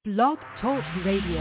Blog Talk Radio.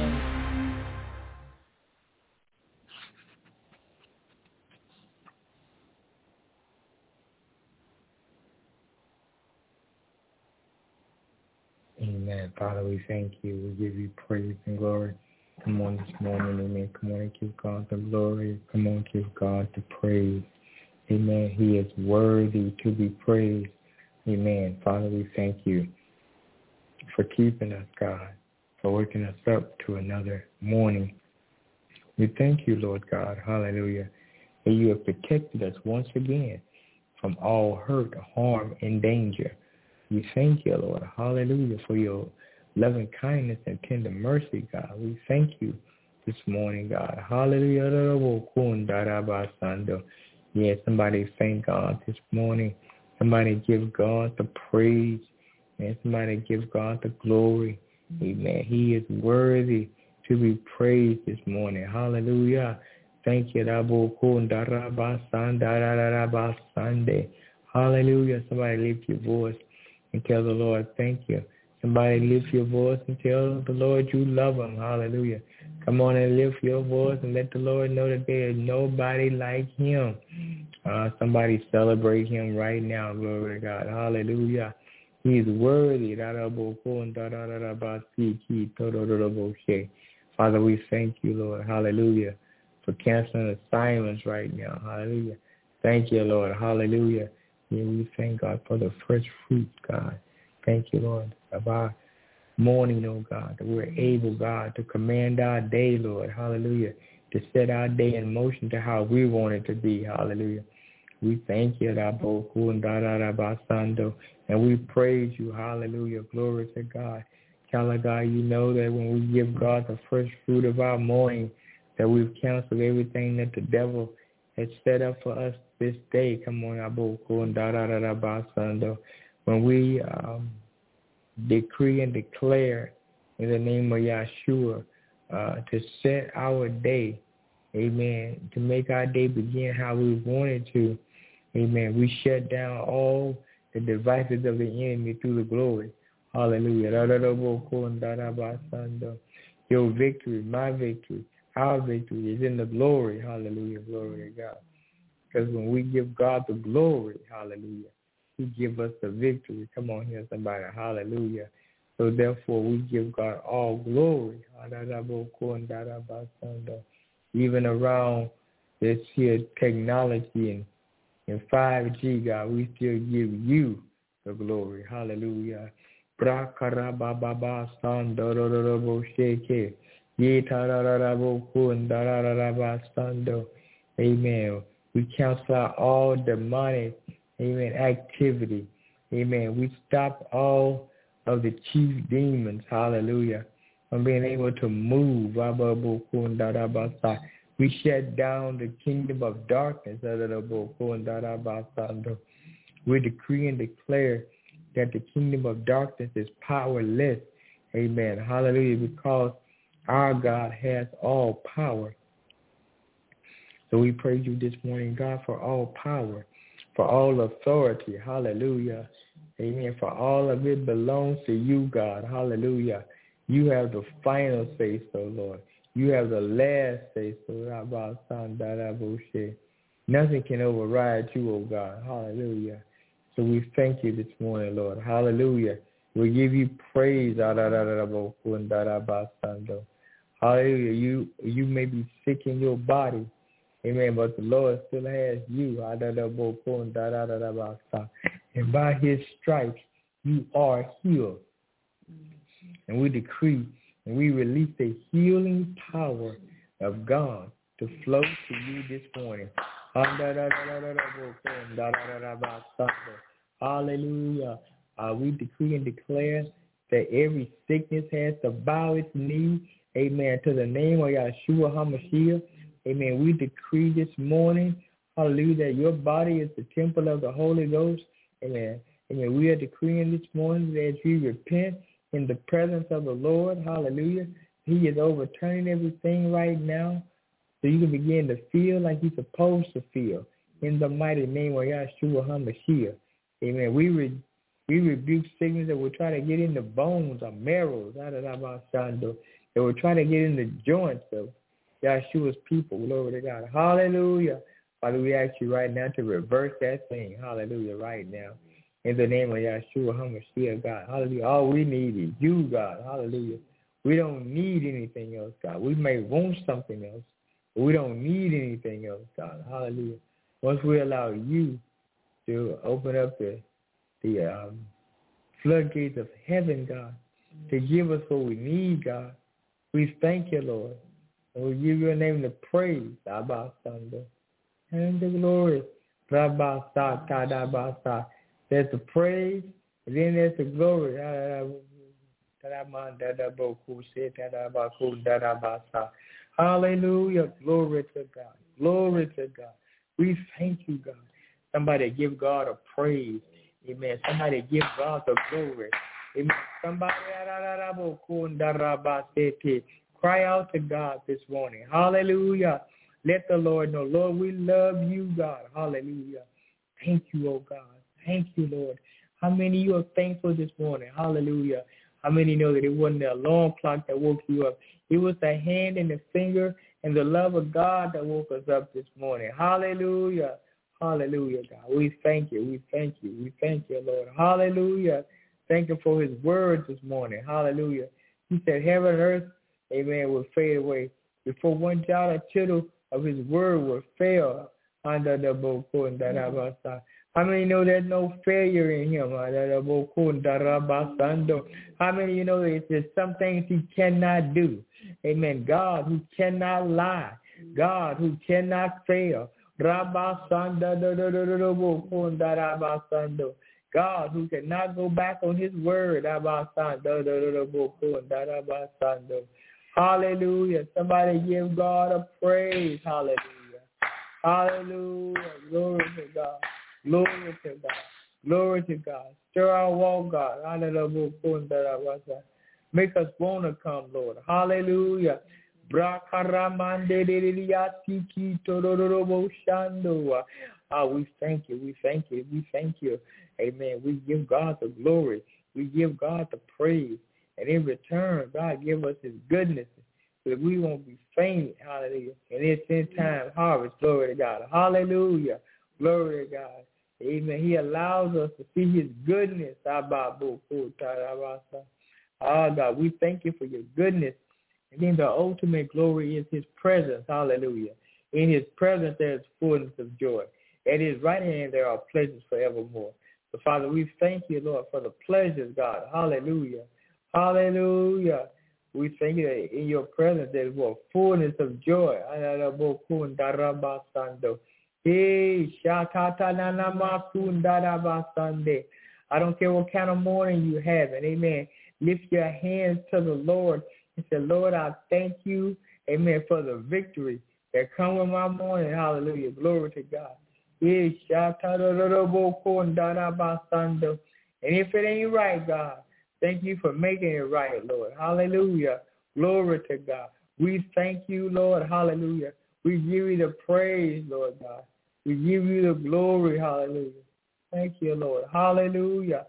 Amen. Father, we thank you. We give you praise and glory. Come on this morning, amen. Come on and give God the glory. Come on, give God the praise. Amen. He is worthy to be praised. Amen. Father, we thank you for keeping us, God, for waking us up to another morning. We thank you, Lord God, hallelujah, that you have protected us once again from all hurt, harm, and danger. We thank you, Lord, hallelujah, for your loving kindness and tender mercy, God. We thank you this morning, God. Hallelujah. Yeah, somebody thank God this morning. Somebody give God the praise. And somebody give God the glory. Amen. He is worthy to be praised this morning. Hallelujah. Thank you. Hallelujah. Somebody lift your voice and tell the Lord, thank you. Somebody lift your voice and tell the Lord you love him. Hallelujah. Come on and lift your voice and let the Lord know that there is nobody like him. Somebody celebrate him right now. Glory to God. Hallelujah. He is worthy. Father, we thank you, Lord. Hallelujah. For canceling assignments right now. Hallelujah. Thank you, Lord. Hallelujah. Yeah, we thank God for the fresh fruit, God. Thank you, Lord, of our morning, oh God, that we're able, God, to command our day, Lord. Hallelujah. To set our day in motion to how we want it to be. Hallelujah. We thank you, and we praise you. Hallelujah. Glory to God. God, you know that when we give God the first fruit of our morning, that we've canceled everything that the devil has set up for us this day. Come on, when we decree and declare in the name of Yahshua to set our day, amen, to make our day begin how we want it to, amen. We shut down all the devices of the enemy through the glory. Hallelujah. Your victory, my victory, our victory is in the glory. Hallelujah. Glory to God. Because when we give God the glory, hallelujah, he give us the victory. Come on here, somebody. Hallelujah. So therefore, we give God all glory. Even around this here technology and 5G, God, we still give you the glory. Hallelujah. Amen. We cancel out all demonic, amen, activity. Amen. We stop all of the chief demons, hallelujah, from being able to move. We shut down the kingdom of darkness. We decree and declare that the kingdom of darkness is powerless. Amen. Hallelujah. Because our God has all power. So we praise you this morning, God, for all power, for all authority. Hallelujah. Amen. For all of it belongs to you, God. Hallelujah. You have the final say so, Lord. You have the last say so. Nothing can override you, oh God. Hallelujah. So we thank you this morning, Lord. Hallelujah. We give you praise. Hallelujah. You may be sick in your body. Amen. But the Lord still has you. And by his stripes, you are healed. And we decree and we release the healing power of God to flow to you this morning. Hallelujah. We decree and declare that every sickness has to bow its knee. Amen. To the name of Yahshua HaMashiach. Amen. We decree this morning, hallelujah, that your body is the temple of the Holy Ghost. Amen. Amen. We are decreeing this morning that as we repent in the presence of the Lord, hallelujah, he is overturning everything right now so you can begin to feel like you're supposed to feel in the mighty name of Yahshua HaMashiach. Amen. We rebuke sickness that will try to get in the bones or marrows, that will try to get in the joints of Yeshua's people. Glory to God. Hallelujah. Father, we ask you right now to reverse that thing. Hallelujah, right now. In the name of Yeshua HaMashiach, God. Hallelujah. All we need is you, God. Hallelujah. We don't need anything else, God. We may want something else, but we don't need anything else, God. Hallelujah. Once we allow you to open up the floodgates of heaven, God, to give us what we need, God, we thank you, Lord. And we give your name the praise, Abba Sando, and the glory, Rabba Sa Kadabasa. There's the praise, and then there's the glory. Hallelujah. Glory to God. Glory to God. We thank you, God. Somebody give God a praise. Amen. Somebody give God the glory. Amen. Somebody cry out to God this morning. Hallelujah. Let the Lord know. Lord, we love you, God. Hallelujah. Thank you, oh God. Thank you, Lord. How many of you are thankful this morning? Hallelujah. How many know that it wasn't the alarm clock that woke you up? It was the hand and the finger and the love of God that woke us up this morning. Hallelujah. Hallelujah, God. We thank you. We thank you. We thank you, Lord. Hallelujah. Thank you for his words this morning. Hallelujah. He said heaven and earth, amen, will fade away before one jot or tittle of his word will fail. Under the Boko and Darabasa. How many know there's no failure in him? Under the Boko and Darabasando. How many you know there's some things he cannot do? Amen. God who cannot lie. God who cannot fail. Rabasanda Boko and Darabasando. God who cannot go back on his word. Rabasanda Boko and Darabasando. Hallelujah. Somebody give God a praise. Hallelujah. Hallelujah. Glory to God. Glory to God. Glory to God. Stir our walk, God. Make us want to come, Lord. Hallelujah. We thank you. We thank you. We thank you. Amen. We give God the glory. We give God the praise. And in return, God give us his goodness so that we won't be faint. Hallelujah. And it's in time harvest. Glory to God. Hallelujah. Glory to God. Amen. He allows us to see his goodness. Ah, God, we thank you for your goodness. And then the ultimate glory is his presence. Hallelujah. In his presence there is fullness of joy. At his right hand there are pleasures forevermore. So, Father, we thank you, Lord, for the pleasures, God. Hallelujah. Hallelujah. We thank you that in your presence there is fullness of joy. I don't care what kind of morning you have, and amen. Lift your hands to the Lord and say, Lord, I thank you, amen, for the victory that come with my morning. Hallelujah. Glory to God. And if it ain't right, God, thank you for making it right, Lord. Hallelujah. Glory to God. We thank you, Lord. Hallelujah. We give you the praise, Lord God. We give you the glory. Hallelujah. Thank you, Lord. Hallelujah.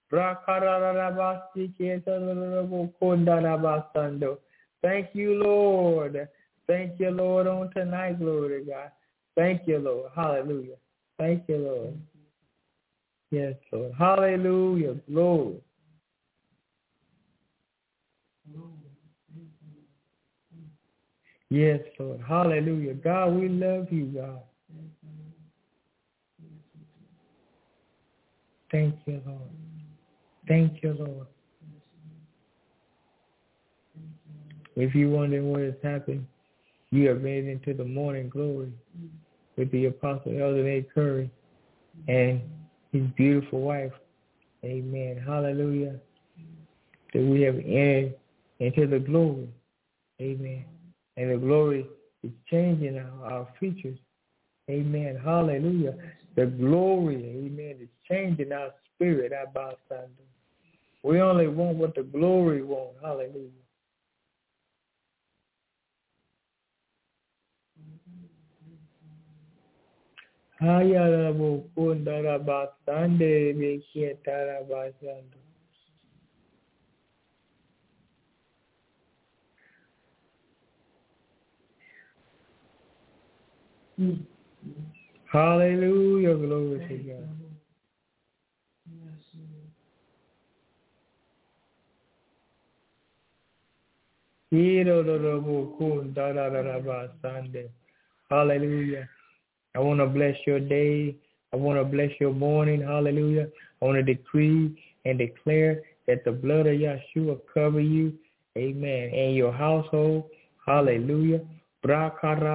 Thank you, Lord. Thank you, Lord, on tonight, glory to God. Thank you, Lord. Hallelujah. Thank you, Lord. Yes, Lord. Hallelujah. Glory. Yes, Lord. Hallelujah. God, we love you, God. Thank you, Lord. Thank you, Lord. If you wonder what has happened, you have made it into the morning glory with the Apostle Elder Nate Curry and his beautiful wife. Amen. Hallelujah. That we have entered into the glory. Amen. And the glory is changing our features. Amen. Hallelujah. The glory, amen, is changing our spirit. We only want what the glory wants. Hallelujah. Hayalabo kundarabasande bekiatarabasando. Hallelujah, glory to God. Hallelujah. I want to bless your day. I want to bless your morning. Hallelujah. I want to decree and declare that the blood of Yeshua cover you. Amen. And your household. Hallelujah. I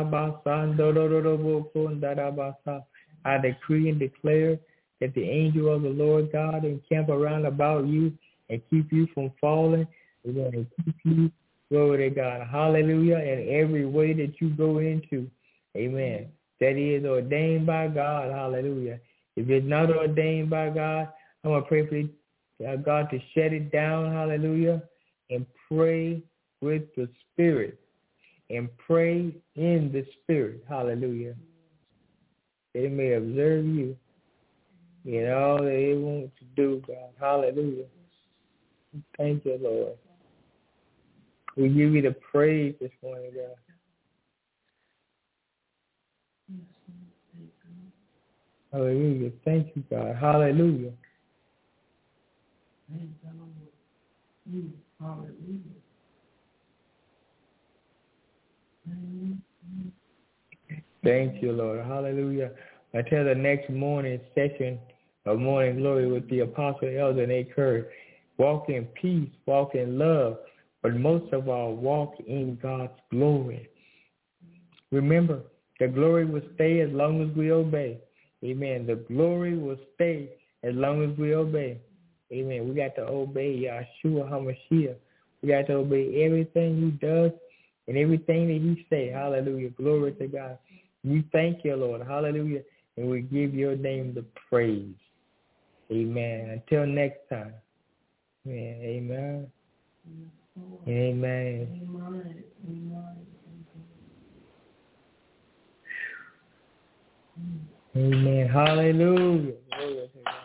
decree and declare that the angel of the Lord God encamp around about you and keep you from falling. Amen. And keep you, glory to God. Hallelujah. In every way that you go into. Amen. That is ordained by God. Hallelujah. If it's not ordained by God, I'm going to pray for God to shut it down. Hallelujah. And pray with the Spirit. And pray in the Spirit. Hallelujah. They may observe you in all that they want to do, God. Hallelujah. Thank you, Lord. We give you the praise this morning, God. Hallelujah. Thank you, God. Hallelujah. Hallelujah. Thank you, Lord. Hallelujah. Until the next morning session of Morning Glory with the Apostle Elder Nate Curry. Walk in peace, walk in love, but most of all, walk in God's glory. Remember, the glory will stay as long as we obey. Amen. The glory will stay as long as we obey. Amen. We got to obey Yeshua HaMashiach. We got to obey everything he does and everything that he say. Hallelujah. Glory to God. We thank you, Lord. Hallelujah. And we give your name the praise. Amen. Until next time. Amen. Amen. Amen. Hallelujah. Glory to God.